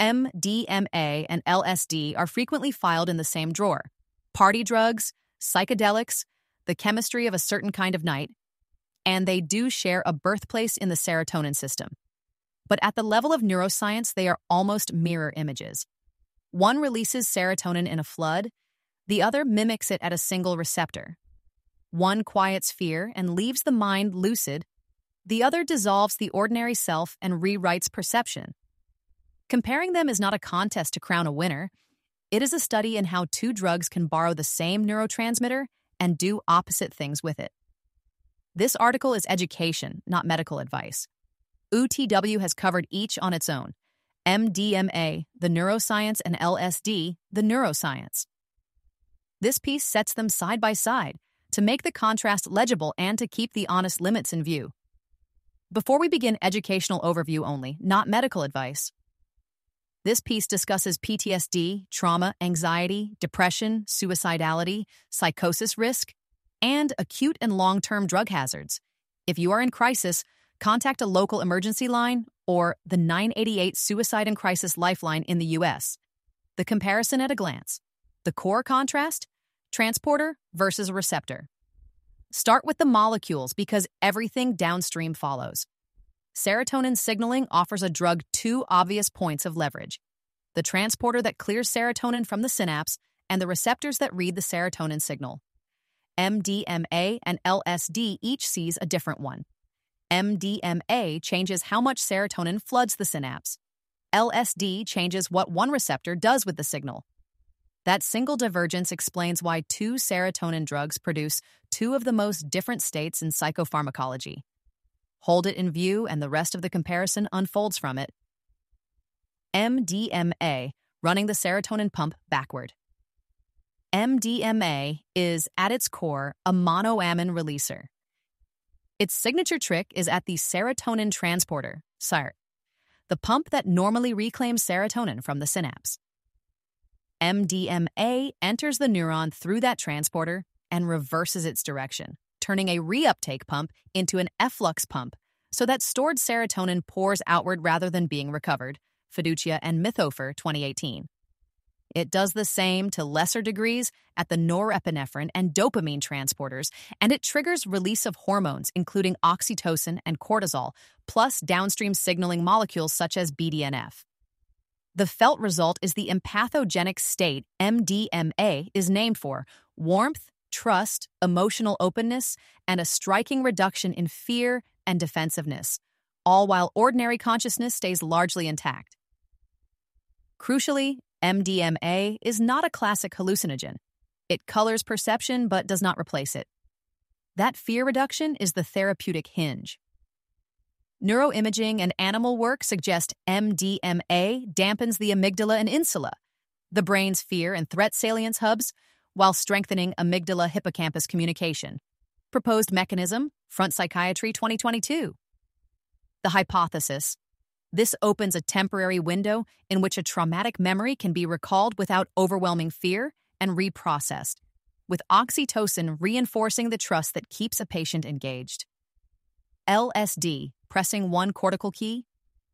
MDMA and LSD are frequently filed in the same drawer. Party drugs, psychedelics, the chemistry of a certain kind of night, and they do share a birthplace in the serotonin system. But at the level of neuroscience, they are almost mirror images. One releases serotonin in a flood, the other mimics it at a single receptor. One quiets fear and leaves the mind lucid, the other dissolves the ordinary self and rewrites perception. Comparing them is not a contest to crown a winner. It is a study in how two drugs can borrow the same neurotransmitter and do opposite things with it. This article is education, not medical advice. UTW has covered each on its own. MDMA, the neuroscience, and LSD, the neuroscience. This piece sets them side by side to make the contrast legible and to keep the honest limits in view. Before we begin, educational overview only, not medical advice. This piece discusses PTSD, trauma, anxiety, depression, suicidality, psychosis risk, and acute and long-term drug hazards. If you are in crisis, contact a local emergency line or the 988 Suicide and Crisis Lifeline in the U.S. The comparison at a glance. The core contrast? Transporter versus receptor. Start with the molecules because everything downstream follows. Serotonin signaling offers a drug two obvious points of leverage: the transporter that clears serotonin from the synapse and the receptors that read the serotonin signal. MDMA and LSD each sees a different one. MDMA changes how much serotonin floods the synapse. LSD changes what one receptor does with the signal. That single divergence explains why two serotonin drugs produce two of the most different states in psychopharmacology. Hold it in view and the rest of the comparison unfolds from it. MDMA, running the serotonin pump backward. MDMA is, at its core, a monoamine releaser. Its signature trick is at the serotonin transporter, SERT, the pump that normally reclaims serotonin from the synapse. MDMA enters the neuron through that transporter and reverses its direction, turning a reuptake pump into an efflux pump so that stored serotonin pours outward rather than being recovered. Fiducia and Mithofer, 2018. It does the same to lesser degrees at the norepinephrine and dopamine transporters, and it triggers release of hormones, including oxytocin and cortisol, plus downstream signaling molecules such as BDNF. The felt result is the empathogenic state MDMA is named for: warmth, trust, emotional openness, and a striking reduction in fear and defensiveness, all while ordinary consciousness stays largely intact. Crucially, MDMA is not a classic hallucinogen. It colors perception but does not replace it. That fear reduction is the therapeutic hinge. Neuroimaging and animal work suggest MDMA dampens the amygdala and insula, the brain's fear and threat salience hubs, while strengthening amygdala-hippocampus communication. Proposed mechanism, Front Psychiatry 2022. The hypothesis: this opens a temporary window in which a traumatic memory can be recalled without overwhelming fear and reprocessed, with oxytocin reinforcing the trust that keeps a patient engaged. LSD, pressing one cortical key.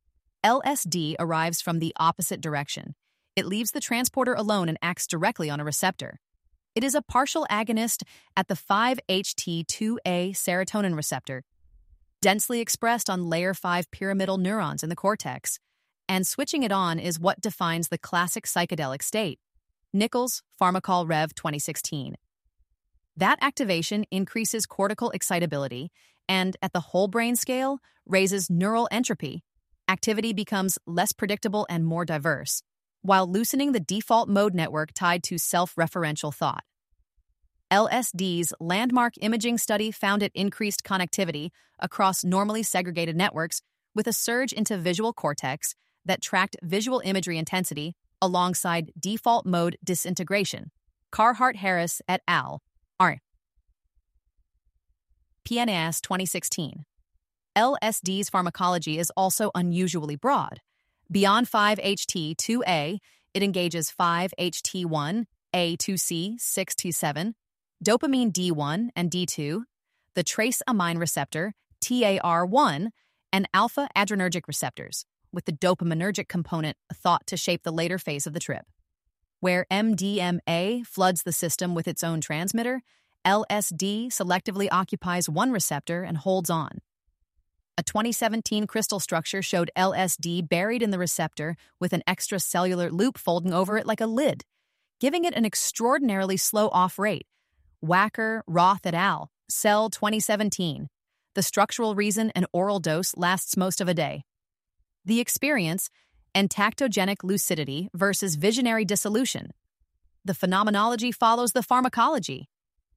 LSD arrives from the opposite direction. It leaves the transporter alone and acts directly on a receptor. It is a partial agonist at the 5-HT2A serotonin receptor, densely expressed on layer 5 pyramidal neurons in the cortex, and switching it on is what defines the classic psychedelic state. Nichols, Pharmacol Rev 2016. That activation increases cortical excitability and, at the whole brain scale, raises neural entropy. Activity becomes less predictable and more diverse, while loosening the default mode network tied to self-referential thought. LSD's landmark imaging study found it increased connectivity across normally segregated networks with a surge into visual cortex that tracked visual imagery intensity alongside default mode disintegration. Carhart-Harris et al. R. PNAS 2016. LSD's pharmacology is also unusually broad. Beyond 5-HT2A, it engages 5-HT1, A2C, 6T7, dopamine D1 and D2, the trace amine receptor, TAR1, and alpha adrenergic receptors, with the dopaminergic component thought to shape the later phase of the trip. Where MDMA floods the system with its own transmitter, LSD selectively occupies one receptor and holds on. A 2017 crystal structure showed LSD buried in the receptor with an extracellular loop folding over it like a lid, giving it an extraordinarily slow off rate. Wacker, Roth et al., Cell 2017. The structural reason an oral dose lasts most of a day. The experience, entactogenic lucidity versus visionary dissolution. The phenomenology follows the pharmacology.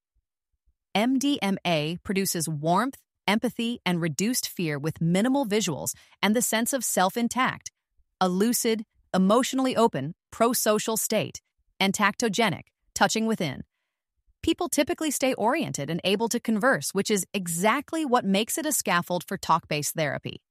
MDMA produces warmth, empathy, and reduced fear with minimal visuals and the sense of self intact. A lucid, emotionally open, pro-social state. Entactogenic, touching within. People typically stay oriented and able to converse, which is exactly what makes it a scaffold for talk-based therapy.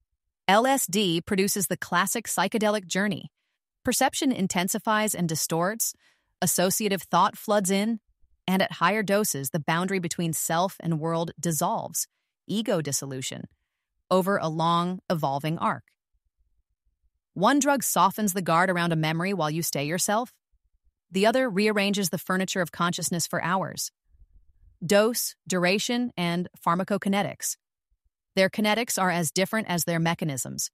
LSD produces the classic psychedelic journey. Perception intensifies and distorts, associative thought floods in, and at higher doses, the boundary between self and world dissolves, ego dissolution, over a long, evolving arc. One drug softens the guard around a memory while you stay yourself. The other rearranges the furniture of consciousness for hours. Dose, duration, and pharmacokinetics. Their kinetics are as different as their mechanisms.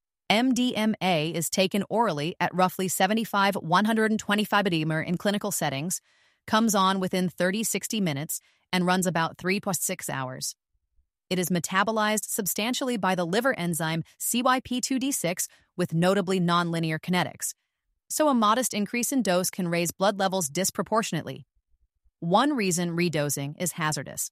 MDMA is taken orally at roughly 75-125 ADMR in clinical settings, comes on within 30-60 minutes, and runs about 3+6 hours. It is metabolized substantially by the liver enzyme CYP2D6 with notably nonlinear kinetics, so a modest increase in dose can raise blood levels disproportionately. One reason redosing is hazardous.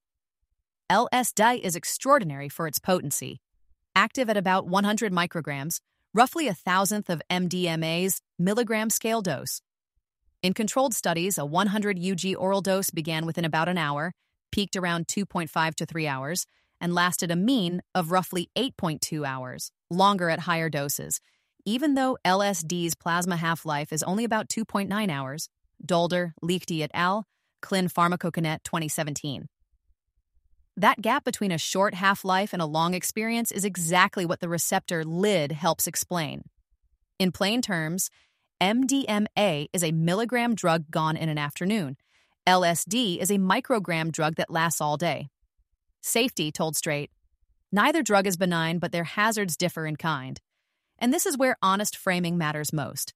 LSD is extraordinary for its potency. Active at about 100 micrograms, roughly a thousandth of MDMA's milligram scale dose. In controlled studies, a 100 UG oral dose began within about an hour, peaked around 2.5 to 3 hours, and lasted a mean of roughly 8.2 hours, longer at higher doses, even though LSD's plasma half-life is only about 2.9 hours. Dolder, Liechti et al., Clin Pharmacokinet 2017. That gap between a short half-life and a long experience is exactly what the receptor lid helps explain. In plain terms, MDMA is a milligram drug gone in an afternoon. LSD is a microgram drug that lasts all day. Safety told straight. Neither drug is benign, but their hazards differ in kind. And this is where honest framing matters most.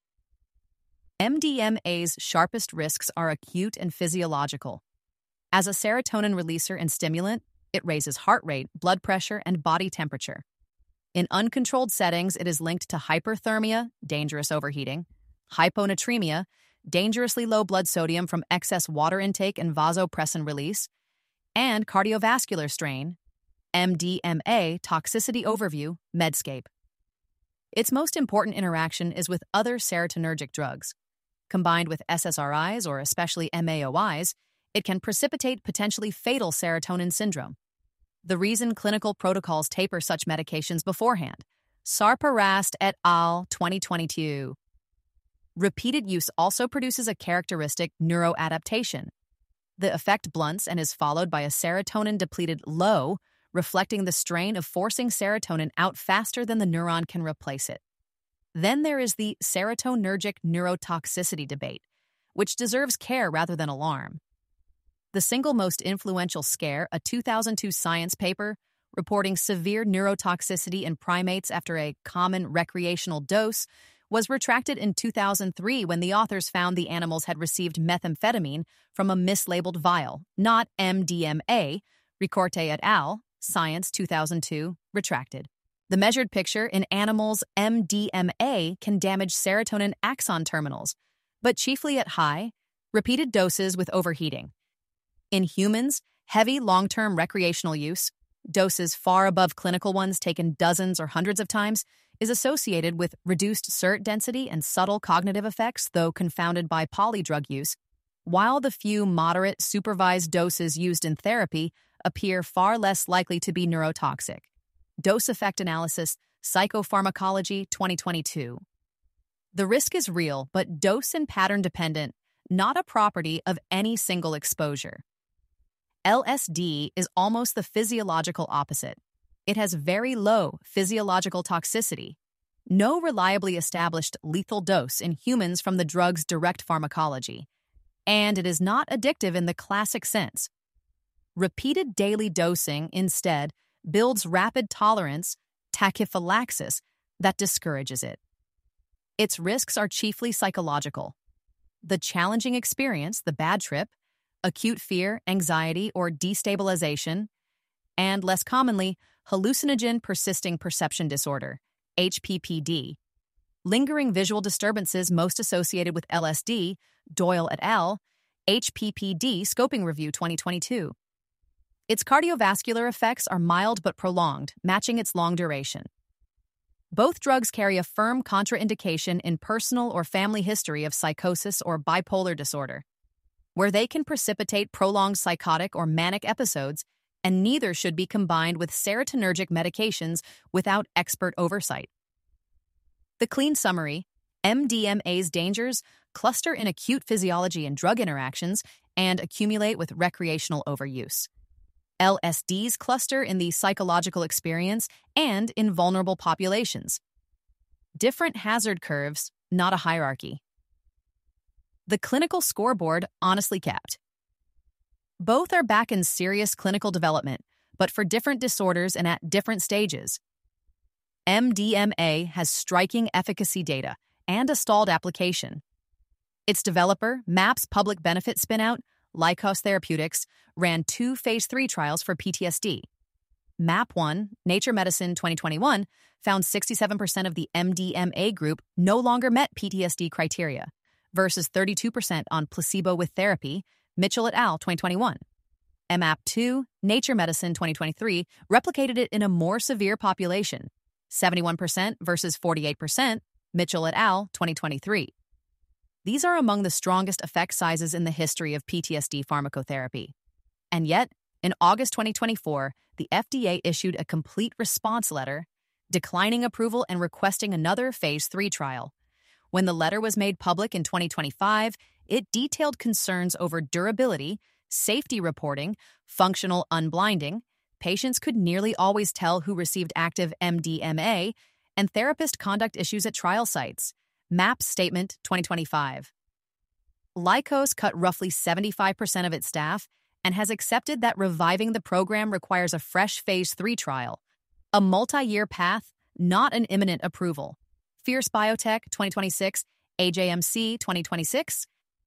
MDMA's sharpest risks are acute and physiological. As a serotonin releaser and stimulant, it raises heart rate, blood pressure, and body temperature. In uncontrolled settings, it is linked to hyperthermia, dangerous overheating, hyponatremia, dangerously low blood sodium from excess water intake and vasopressin release, and cardiovascular strain, MDMA toxicity overview, Medscape. Its most important interaction is with other serotonergic drugs. Combined with SSRIs or especially MAOIs, it can precipitate potentially fatal serotonin syndrome. The reason clinical protocols taper such medications beforehand. Sarparast et al. 2022. Repeated use also produces a characteristic neuroadaptation. The effect blunts and is followed by a serotonin-depleted low, reflecting the strain of forcing serotonin out faster than the neuron can replace it. Then there is the serotonergic neurotoxicity debate, which deserves care rather than alarm. The single most influential scare, a 2002 Science paper reporting severe neurotoxicity in primates after a common recreational dose, was retracted in 2003 when the authors found the animals had received methamphetamine from a mislabeled vial, not MDMA, Ricorte et al., Science 2002, retracted. The measured picture in animals' MDMA can damage serotonin axon terminals, but chiefly at high, repeated doses with overheating. In humans, heavy long-term recreational use, doses far above clinical ones taken dozens or hundreds of times, is associated with reduced SERT density and subtle cognitive effects, though confounded by polydrug use, while the few moderate supervised doses used in therapy appear far less likely to be neurotoxic. Dose Effect Analysis, Psychopharmacology 2022. The risk is real, but dose and pattern dependent, not a property of any single exposure. LSD is almost the physiological opposite. It has very low physiological toxicity, no reliably established lethal dose in humans from the drug's direct pharmacology, and it is not addictive in the classic sense. Repeated daily dosing, instead, builds rapid tolerance, tachyphylaxis, that discourages it. Its risks are chiefly psychological. The challenging experience, the bad trip, acute fear, anxiety, or destabilization, and less commonly, hallucinogen persisting perception disorder, HPPD. Lingering visual disturbances most associated with LSD, Doyle et al., HPPD Scoping Review 2022. Its cardiovascular effects are mild but prolonged, matching its long duration. Both drugs carry a firm contraindication in personal or family history of psychosis or bipolar disorder, where they can precipitate prolonged psychotic or manic episodes, and neither should be combined with serotonergic medications without expert oversight. The clean summary: MDMA's dangers cluster in acute physiology and drug interactions and accumulate with recreational overuse. LSDs cluster in the psychological experience and in vulnerable populations. Different hazard curves, not a hierarchy. The clinical scoreboard honestly kept. Both are back in serious clinical development, but for different disorders and at different stages. MDMA has striking efficacy data and a stalled application. Its developer, MAPS public benefit spinout, Lykos Therapeutics, ran 2 phase 3 trials for PTSD. MAP1, Nature Medicine 2021, found 67% of the MDMA group no longer met PTSD criteria, versus 32% on placebo with therapy, Mitchell et al. 2021. MAP2, Nature Medicine 2023, replicated it in a more severe population, 71% versus 48%, Mitchell et al. 2023. These are among the strongest effect sizes in the history of PTSD pharmacotherapy. And yet, in August 2024, the FDA issued a complete response letter, declining approval and requesting another phase 3 trial. When the letter was made public in 2025, it detailed concerns over durability, safety reporting, functional unblinding, patients could nearly always tell who received active MDMA, and therapist conduct issues at trial sites. MAPS Statement 2025. Lykos cut roughly 75% of its staff and has accepted that reviving the program requires a fresh phase 3 trial, a multi-year path, not an imminent approval. Fierce Biotech 2026, AJMC 2026.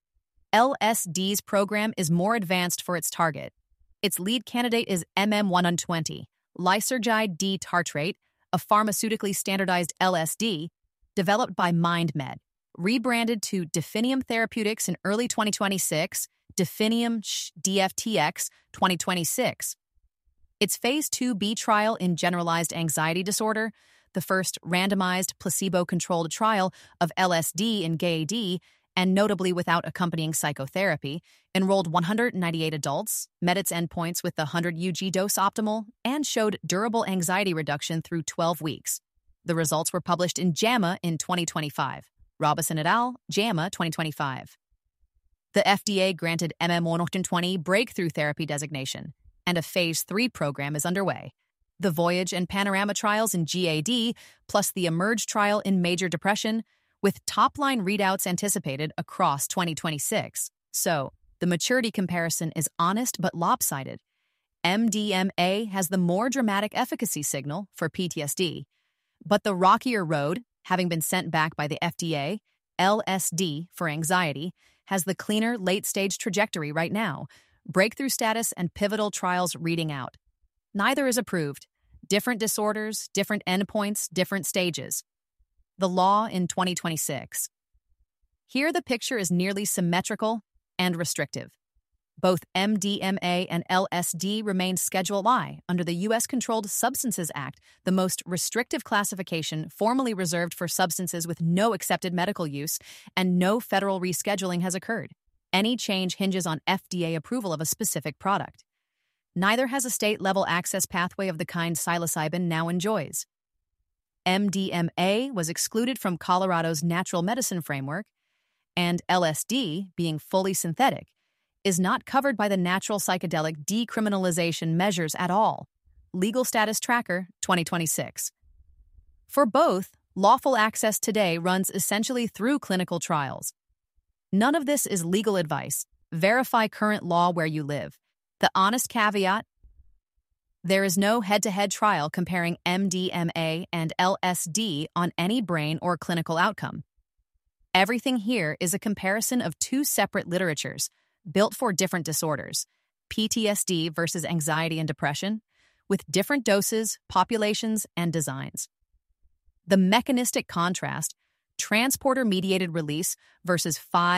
LSD's program is more advanced for its target. Its lead candidate is MM120, lysergide D-tartrate, a pharmaceutically standardized LSD, developed by MindMed, rebranded to Definium Therapeutics in early 2026, Definium DFTX 2026. Its Phase 2b trial in generalized anxiety disorder, the first randomized placebo-controlled trial of LSD in GAD, and notably without accompanying psychotherapy, enrolled 198 adults, met its endpoints with the 100 UG dose optimal, and showed durable anxiety reduction through 12 weeks. The results were published in JAMA in 2025. Robison et al., JAMA 2025. The FDA granted MM120 breakthrough therapy designation, and a Phase 3 program is underway. The Voyage and Panorama trials in GAD, plus the Emerge trial in major depression, with top-line readouts anticipated across 2026. So, the maturity comparison is honest but lopsided. MDMA has the more dramatic efficacy signal for PTSD, but the rockier road, having been sent back by the FDA, LSD for anxiety, has the cleaner late-stage trajectory right now, breakthrough status and pivotal trials reading out. Neither is approved. Different disorders, different endpoints, different stages. The law in 2026. Here the picture is nearly symmetrical and restrictive. Both MDMA and LSD remain Schedule I under the U.S. Controlled Substances Act, the most restrictive classification formerly reserved for substances with no accepted medical use, and no federal rescheduling has occurred. Any change hinges on FDA approval of a specific product. Neither has a state-level access pathway of the kind psilocybin now enjoys. MDMA was excluded from Colorado's natural medicine framework, and LSD, being fully synthetic, is not covered by the natural psychedelic decriminalization measures at all. Legal Status Tracker 2026. For both, Lawful access today runs essentially through clinical trials. None of this is legal advice. Verify current law where you live. The honest caveat: there is no head-to-head trial comparing MDMA and LSD on any brain or clinical outcome. Everything here is a comparison of two separate literatures built for different disorders, PTSD versus anxiety and depression, with different doses, populations, and designs. The mechanistic contrast, transporter-mediated release versus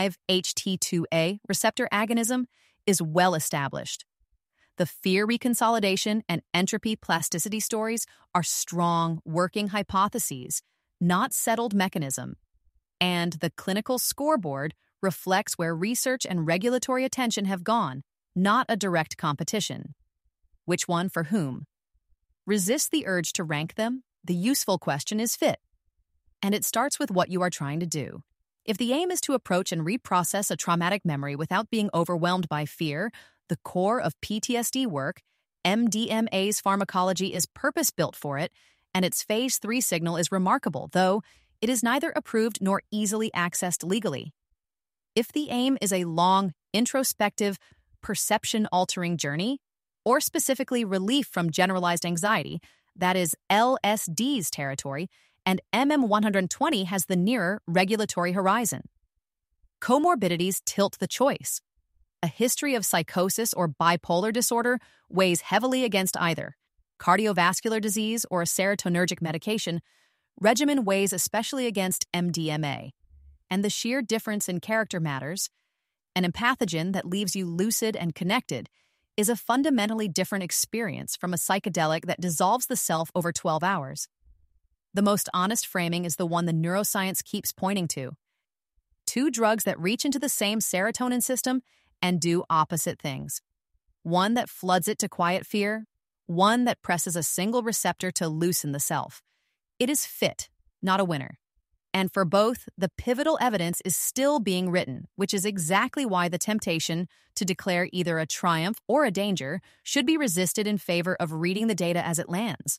5-HT2A receptor agonism, is well established. The fear reconsolidation and entropy plasticity stories are strong working hypotheses, not settled mechanism. And the clinical scoreboard reflects where research and regulatory attention have gone, not a direct competition. Which one for whom? Resist the urge to rank them. The useful question is fit. And it starts with what you are trying to do. If the aim is to approach and reprocess a traumatic memory without being overwhelmed by fear, the core of PTSD work, MDMA's pharmacology is purpose-built for it, and its Phase 3 signal is remarkable, though it is neither approved nor easily accessed legally. If the aim is a long, introspective, perception-altering journey, or specifically relief from generalized anxiety, that is LSD's territory, and MM120 has the nearer regulatory horizon. Comorbidities tilt the choice. A history of psychosis or bipolar disorder weighs heavily against either. Cardiovascular disease or a serotonergic medication regimen weighs especially against MDMA. And the sheer difference in character matters. An empathogen that leaves you lucid and connected is a fundamentally different experience from a psychedelic that dissolves the self over 12 hours. The most honest framing is the one the neuroscience keeps pointing to. Two drugs that reach into the same serotonin system and do opposite things. One that floods it to quiet fear, one that presses a single receptor to loosen the self. It is fit, not a winner. And for both, the pivotal evidence is still being written, which is exactly why the temptation to declare either a triumph or a danger should be resisted in favor of reading the data as it lands.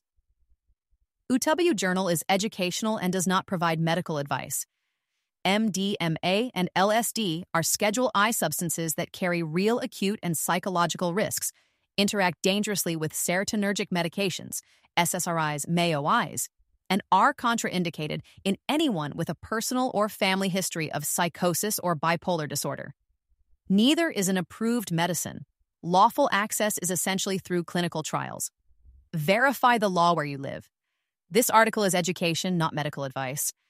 UW Journal is educational and does not provide medical advice. MDMA and LSD are Schedule I substances that carry real acute and psychological risks, interact dangerously with serotonergic medications, SSRIs, MAOIs, and are contraindicated in anyone with a personal or family history of psychosis or bipolar disorder. Neither is an approved medicine. Lawful access is essentially through clinical trials. Verify the law where you live. This article is education, not medical advice.